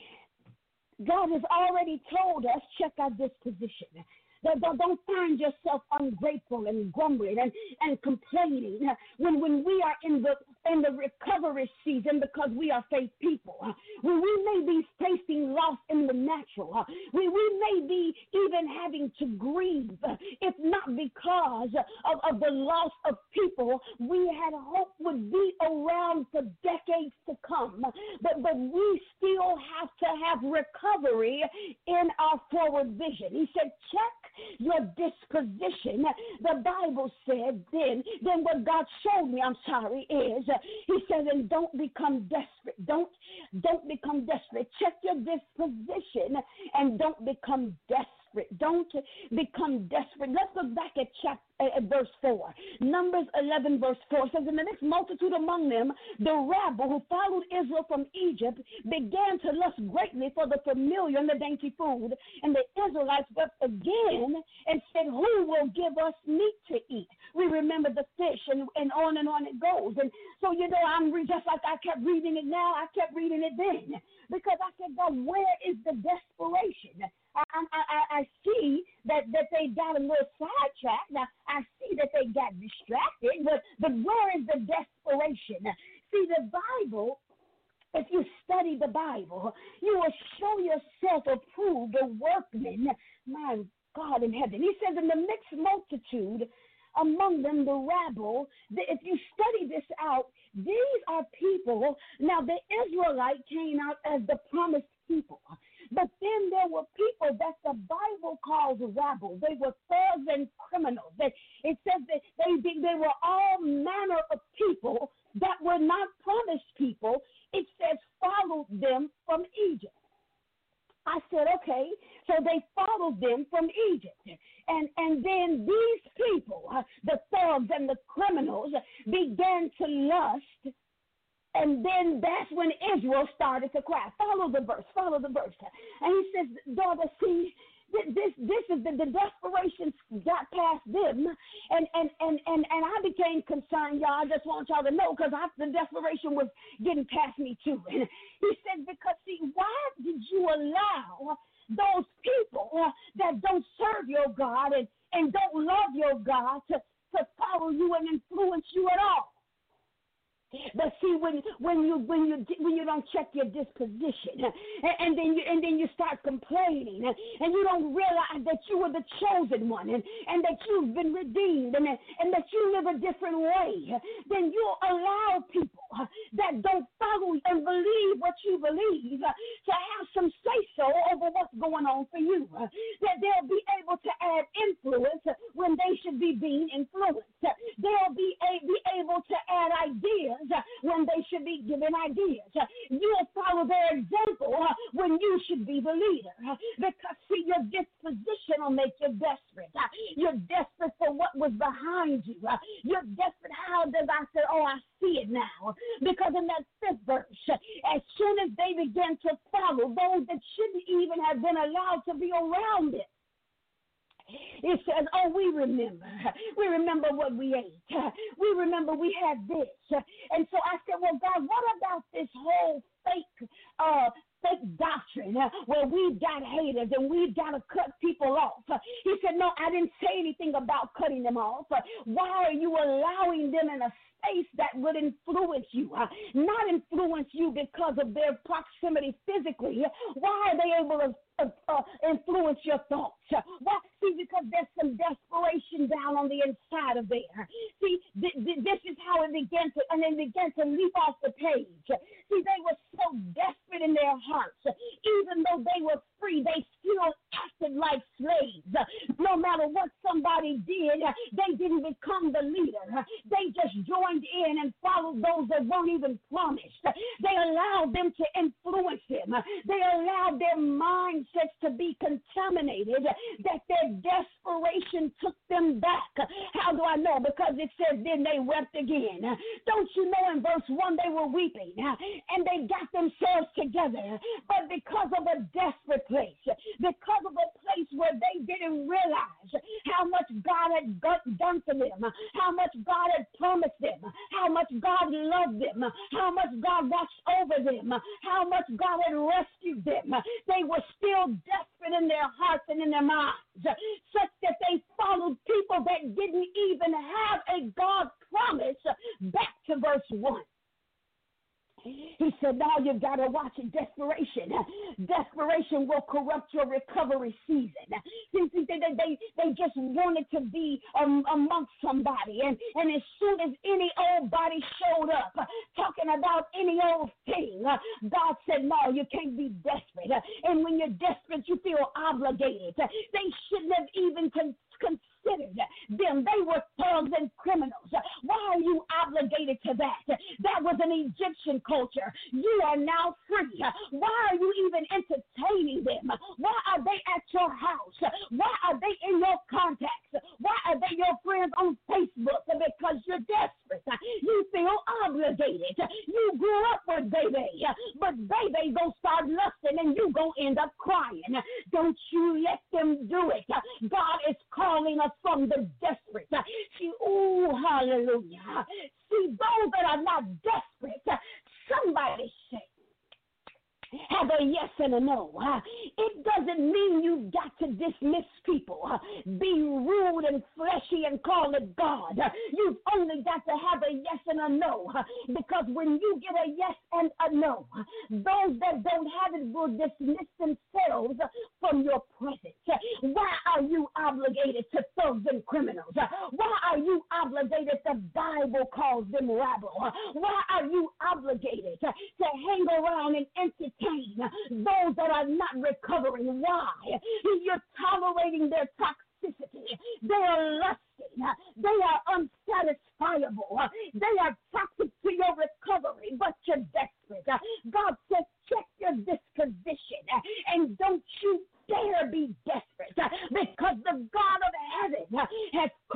Speaker 3: God has already told us, check our disposition. Don't find yourself ungrateful and grumbling and complaining when we are in the recovery season, because we are faith people. When we may be facing loss in the natural. We may be even having to grieve, if not because of the loss of people we had hoped would be around for decades to come. But we still have to have recovery in our forward vision. He said, check your disposition. The Bible said then what God showed me, is He said, and don't become desperate. Don't become desperate. Check your disposition and don't become desperate. Don't become desperate. Let's look back at verse 4. Numbers 11, verse 4 says, in the mixed multitude among them, the rabble who followed Israel from Egypt began to lust greatly for the familiar and the dainty food. And the Israelites wept again and said, who will give us meat to eat? We remember the fish and on it goes. And so, I'm just like I kept reading it now, I kept reading it then. Because I said, God, where is the desperation? I see that they got a little sidetracked. Now, I see that they got distracted, but where is the desperation? See, the Bible, if you study the Bible, you will show yourself approved, a workman, my God in heaven. He says, in the mixed multitude, among them the rabble. If you study this out, these are people. Now, the Israelite came out as the promised people. But then there were people that the Bible calls rabble. They were thugs and criminals. It says that they were all manner of people that were not promised people. It says followed them from Egypt. I said, okay, so they followed them from Egypt. And then these people, the thugs and the criminals, began to lust And then that's when Israel started to cry. Follow the verse. And he says, daughter, see, this is the desperation got past them, and I became concerned, y'all. I just want y'all to know, because the desperation was getting past me too. And he said, because see, why did you allow those people that don't serve your God and don't love your God to follow you and influence you at all? But see, when you don't check your disposition, and then you start complaining, and you don't realize that you were the chosen one, and that you've been redeemed, and that you live a different way, then you'll allow people that don't follow and believe what you believe to have some say-so over what's going on for you. That they'll be able to add influence when they should be being influenced. They'll be able to add ideas when they should be given ideas. You'll follow their example when you should be the leader. Because, see, your disposition will make you desperate. You're desperate for what was behind you. You're desperate. How does I say, oh, I see it now? Because in that 5th verse, as soon as they began to follow those that shouldn't even have been allowed to be around it, it says, oh, we remember what we ate. We remember we had this. And so I said, well, God, what about this whole fake doctrine where we've got haters and we've got to cut people off? He said, no, I didn't say anything about cutting them off. Why are you allowing them in a space that would influence you? Not influence you because of their proximity physically. Why are they able to influence your thoughts? Why? See, because there's some desperation down on the inside of there. See, this is how it began to, and it began to leap off the page. See, they were so desperate in their hearts. Even though they were free, they still acted like slaves. No matter what somebody did, they didn't become the leader. They just joined in and followed those that weren't even promised. They allowed them to influence them. They allowed their mindsets to be contaminated, that their desperation took them back. How do I know? Because it says then they wept again. Don't you know in verse 1 they were weeping and they got themselves together, but because of a desperate place, because of a place where they didn't realize how much God had done for them, how much God had promised them, how much God loved them, how much God watched over them, how much God had rescued them, they were still desperate in their hearts and in their minds, such that they followed people that didn't even have a God promise. Back to verse 1. He said, now you've got to watch it. Desperation. Desperation will corrupt your recovery season. See, they just wanted to be amongst somebody. And as soon as any old body showed up talking about any old thing, God said, no, you can't be desperate. And when you're desperate, you feel obligated. They shouldn't have even considered them. They were thugs and criminals. Why are you obligated to that? That was an Egyptian culture. You are now free. Why are you even entertaining them? Why are they at your house? Why are they in your contacts? Why are they your friends on Facebook? Because you're desperate. You feel obligated. You grew up with baby, but baby gonna start lusting and you gonna end up crying. Don't you let them do it. God is calling us from the desperate. See, oh, hallelujah. See, those that are not desperate, somebody say, have a yes and a no. It doesn't mean you've got to dismiss people, be rude and fleshy and call it God. You've only got to have a yes and a no, because when you get a yes and a no, those that don't have it will dismiss themselves from your presence. Why are you obligated to thugs and criminals? Why are you obligated? The Bible calls them rabble. Why are you obligated to hang around and entertain those that are not recovering? Why? You're tolerating their toxicity. They are lusting. They are unsatisfiable. They are toxic to your recovery, but you're desperate. God says, check your disposition and don't you dare be desperate, because the God of heaven has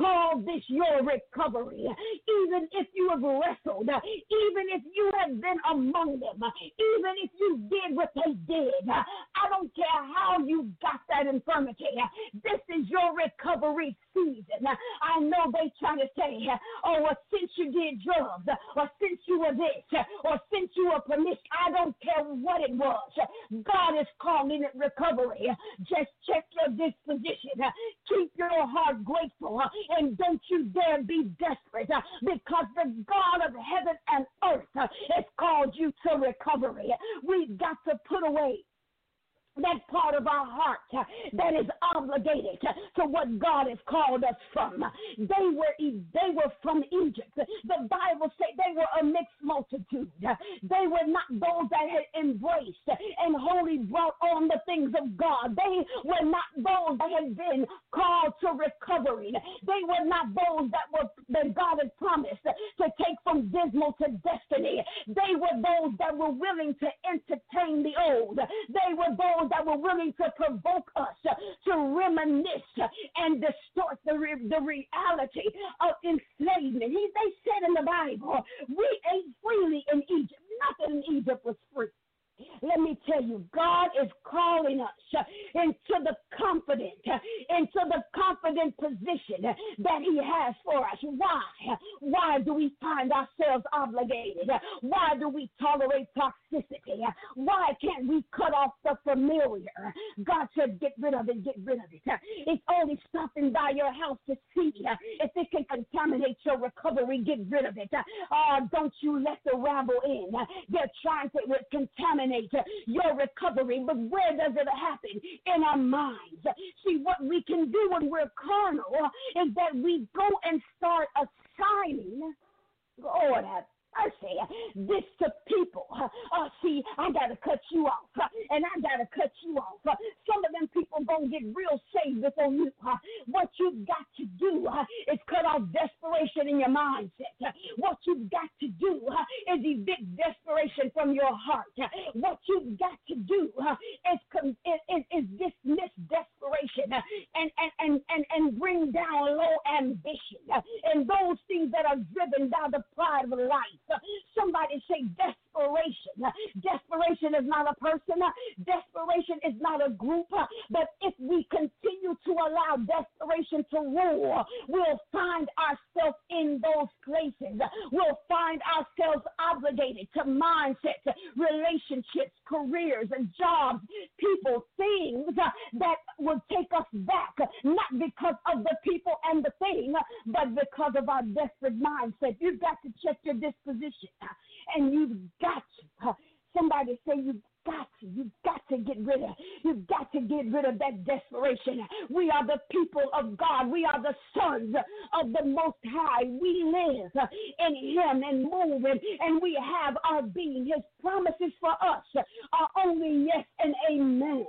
Speaker 3: call this your recovery. Even if you have wrestled, even if you have been among them, even if you did what they did, I don't care how you got that infirmity. This is your recovery season. I know they try to say, oh, well, since you did drugs, or since you were this, or since you were promiscuous, I don't care what it was. God is calling it recovery. Just check your disposition. Keep your heart grateful, and don't you dare be desperate, because the God of heaven and earth has called you to recovery. We've got to put away that part of our heart that is obligated to what God has called us from. They were from Egypt. The Bible says they were a mixed multitude. They were not those that had embraced and wholly brought on the things of God. They were not those that had been called to recovery. They were not those that God had promised to take from dismal to destiny. They were those that were willing to entertain the old. They were those that were willing to provoke us to reminisce and distort the reality of enslavement. They said in the Bible, we ate freely in Egypt. Nothing in Egypt was free. Let me tell you, God is calling us into the confident position that He has for us. Why? Why do we find ourselves obligated? Why do we tolerate toxicity? Why can't we cut off the familiar? God said, get rid of it, get rid of it. It's only stopping by your house to see if it can contaminate your recovery. Get rid of it. Don't you let the rabble in. They're trying to contaminate your recovery, but where does it happen? In our minds. See, what we can do when we're carnal is that we go and start assigning, Lord have mercy, this to people. See, I got to cut you off, and I got to cut you off. Some of them people going to get real saved on you. What you've got to do is cut off desperation in your mindset. What you've got to do is evict desperation from your heart. What you've got to do is dismiss desperation and bring down low ambition and those things that are driven by the pride of life. Somebody say desperation. Desperation is not a person. Desperation is not a group. But if we continue to allow desperation to rule, we'll find ourselves in those places. We'll find ourselves obligated to mindsets, relationships, careers, and jobs, people, things that will take us back, not because of the people and the thing, but because of our desperate mindset. You've got to check your disposition, and you've got to. Somebody say you've got to get rid of that desperation. We are the people of God. We are the sons of the Most High. We live in Him and move, and we have our being. His promises for us are only yes and amen.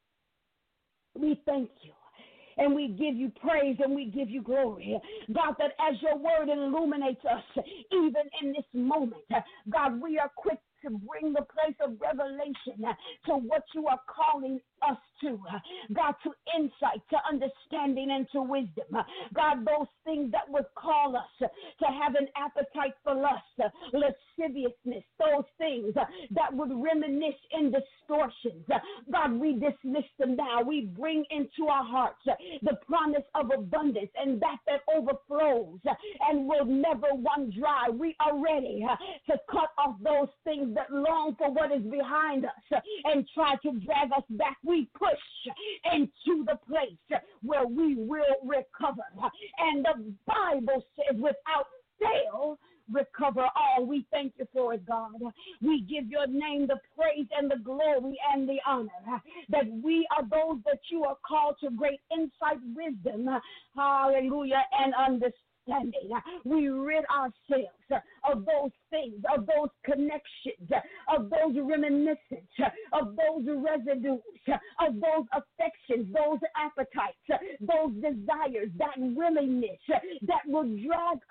Speaker 3: We thank you. And we give you praise and we give you glory. God, that as your word illuminates us, even in this moment, God, we are quick to bring the place of revelation to what you are calling us to. God, to insight, to understanding, and to wisdom. God, those things that would call us to have an appetite for lust, lasciviousness, those things that would reminisce in distortions. God, we dismiss them now. We bring into our hearts the promise of abundance and that overflows and will never run dry. We are ready to cut off those things that long for what is behind us and try to drag us back. We push into the place where we will recover. And the Bible says, without fail, recover all. We thank you for it, God. We give your name the praise and the glory and the honor, that we are those that you are called to great insight, wisdom, hallelujah, and understanding. We rid ourselves of those things, of those connections, of those reminiscences, of those residues, of those affections, those appetites, those desires, that willingness that will drag us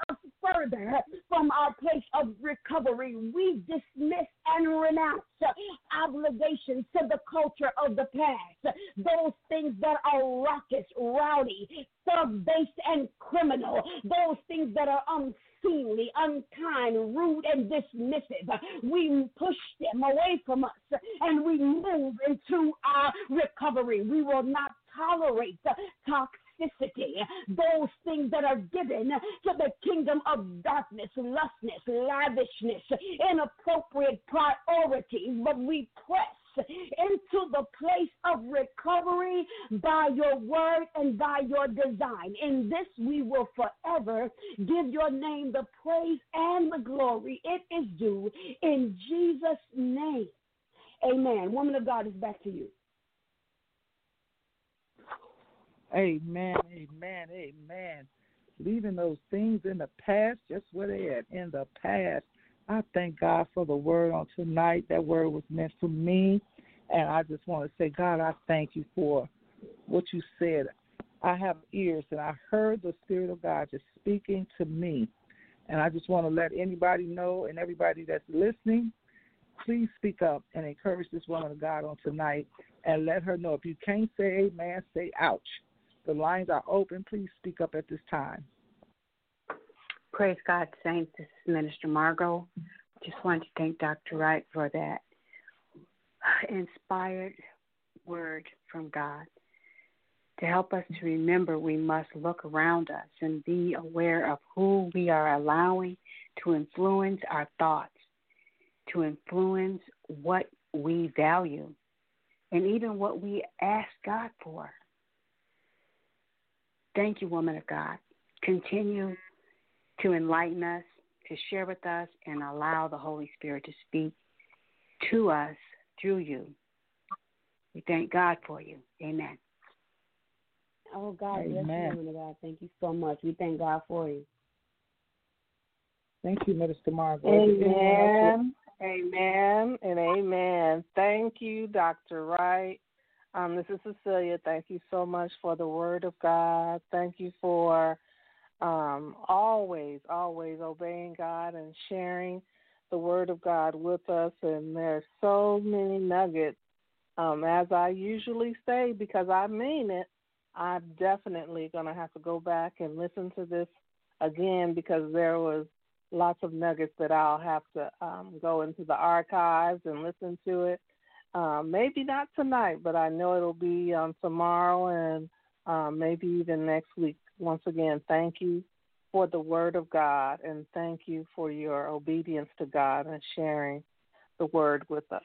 Speaker 3: further from our place of recovery. We dismiss and renounce obligations to the culture of the past, those things that are raucous, rowdy, thug-based, and criminal, those things that are unseemly, unkind, rude, and dismissive. We push them away from us and we move into our recovery. We will not tolerate toxicity, those things that are given to the kingdom of darkness, lustness, lavishness, inappropriate priorities, but we press into the place of recovery by your word and by your design. In this we will forever give your name the praise and the glory it is due. In Jesus' name, amen. Woman of God, is back to you.
Speaker 2: Amen, amen, amen. Leaving those things in the past, just where they are in the past. I thank God for the word on tonight. That word was meant for me. And I just want to say, God, I thank you for what you said. I have ears, and I heard the Spirit of God just speaking to me. And I just want to let anybody know, and everybody that's listening, please speak up and encourage this woman of God on tonight and let her know. If you can't say amen, say ouch. The lines are open. Please speak up at this time.
Speaker 4: Praise God, saints. This is Minister Margot. Just wanted to thank Dr. Wright for that inspired word from God. To help us to remember, we must look around us and be aware of who we are allowing to influence our thoughts, to influence what we value, and even what we ask God for. Thank you, woman of God. Continue to enlighten us, to share with us, and allow the Holy Spirit to speak to us through you. We thank God for you. Amen.
Speaker 3: Oh, God bless you, woman of God. Thank you so much. We thank God for you.
Speaker 2: Thank you, Minister Margaret.
Speaker 5: Amen. Amen and amen. Thank you, Dr. Wright. This is Cecilia. Thank you so much for the word of God. Thank you for always obeying God and sharing the word of God with us. And there's so many nuggets. As I usually say, because I mean it, I'm definitely going to have to go back and listen to this again because there was lots of nuggets that I'll have to go into the archives and listen to it. Maybe not tonight, but I know it'll be tomorrow and maybe even next week. Once again, thank you for the word of God, and thank you for your obedience to God and sharing the word with us.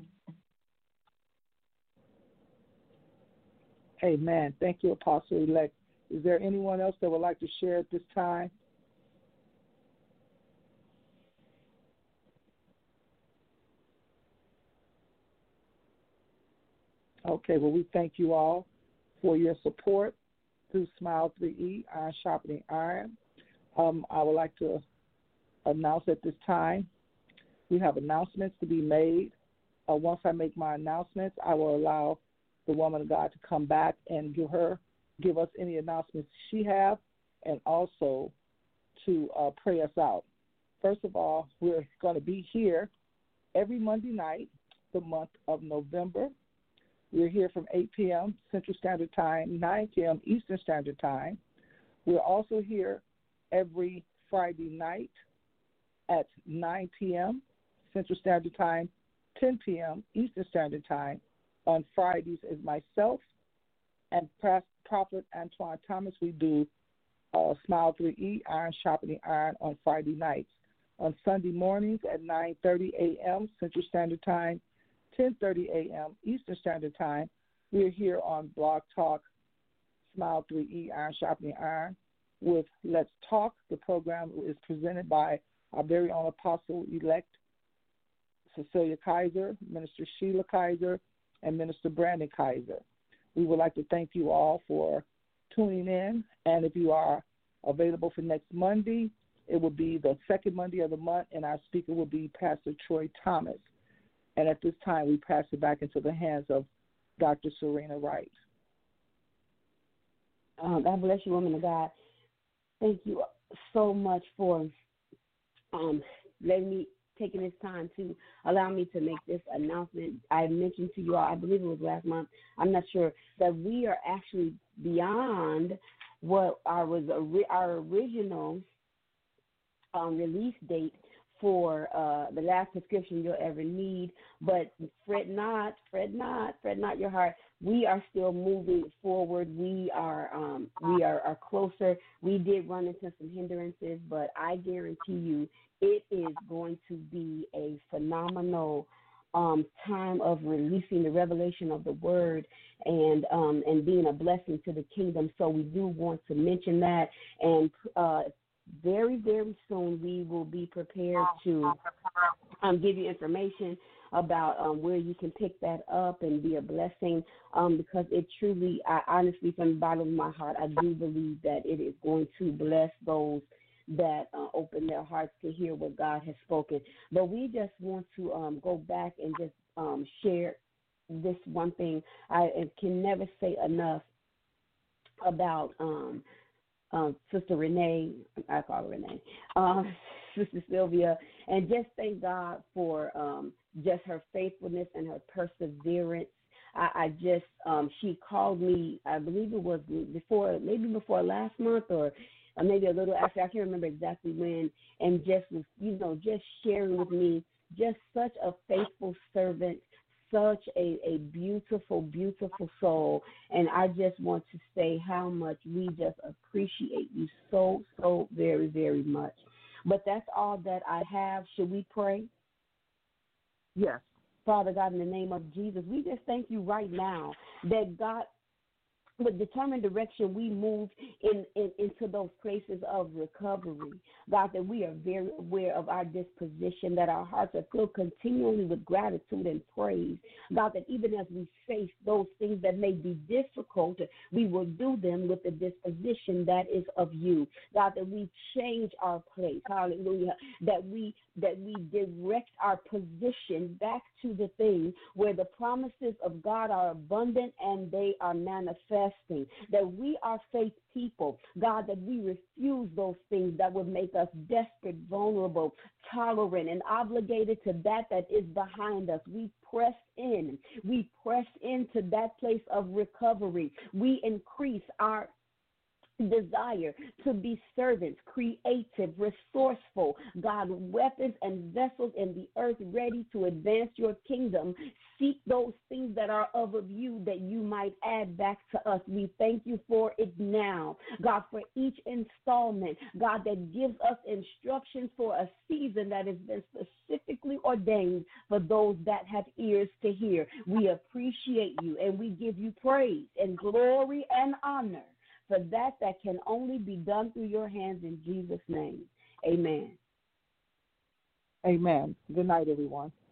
Speaker 2: Amen. Thank you, Apostle-elect. Is there anyone else that would like to share at this time? Okay, well, we thank you all for your support through Smile 3E, Iron Sharpening Iron. I would like to announce at this time we have announcements to be made. Once I make my announcements, I will allow the woman of God to come back and give us any announcements she has, and also to pray us out. First of all, we're going to be here every Monday night, the month of November. We're here from 8 p.m. Central Standard Time, 9 p.m. Eastern Standard Time. We're also here every Friday night at 9 p.m. Central Standard Time, 10 p.m. Eastern Standard Time. On Fridays is myself and Prophet Antoine Thomas. We do Smile 3E, Iron Sharpening Iron on Friday nights. On Sunday mornings at 9:30 a.m. Central Standard Time, 10:30 a.m. Eastern Standard Time, we're here on Blog Talk, Smile 3E, Iron Sharpening Iron, with Let's Talk. The program is presented by our very own Apostle-elect Cecilia Kaiser, Minister Sheila Kaiser, and Minister Brandon Kaiser. We would like to thank you all for tuning in, and if you are available for next Monday, it will be the second Monday of the month, and our speaker will be Pastor Troy Thomas. And at this time, we pass it back into the hands of Dr. Serena Wright.
Speaker 3: God bless you, woman of God. Thank you. so much for letting me taking this time to allow me to make this announcement. I mentioned to you all, I believe it was last month, I'm not sure, that we are actually beyond what our original release date for the last prescription you'll ever need. But fret not your heart. We are still moving forward. We are closer. We did run into some hindrances, but I guarantee you it is going to be a phenomenal time of releasing the revelation of the word and being a blessing to the kingdom. So we do want to mention that, and very, very soon we will be prepared to give you information about where you can pick that up and be a blessing, because it truly, I honestly, from the bottom of my heart, I do believe that it is going to bless those that open their hearts to hear what God has spoken. But we just want to go back and just share this one thing. I can never say enough about Sister Renee, I call her Renee, Sister Sylvia, and just thank God for just her faithfulness and her perseverance. I just, she called me, I believe it was before last month or maybe a little after, I can't remember exactly when, and just was, just sharing with me, just such a faithful servant, such a beautiful, beautiful soul. And I just want to say how much we just appreciate you so, so very, very much. But that's all that I have. Should we pray?
Speaker 2: Yes.
Speaker 3: Father God, in the name of Jesus, we just thank you right now that, God, with determined direction, we move into those places of recovery. God, that we are very aware of our disposition, that our hearts are filled continually with gratitude and praise. God, that even as we face those things that may be difficult, we will do them with the disposition that is of you. God, that we change our place, hallelujah, that we direct our position back to the thing where the promises of God are abundant and they are manifesting, that we are faith people, God, that we refuse those things that would make us desperate, vulnerable, tolerant, and obligated to that is behind us. We press into that place of recovery. We increase our desire to be servants, creative, resourceful, God, weapons and vessels in the earth ready to advance your kingdom. Seek those things that are of you that you might add back to us. We thank you for it now, God, for each installment, God, that gives us instructions for a season that has been specifically ordained for those that have ears to hear. We appreciate you and we give you praise and glory and honor for that can only be done through your hands in Jesus' name. Amen.
Speaker 2: Amen. Good night, everyone.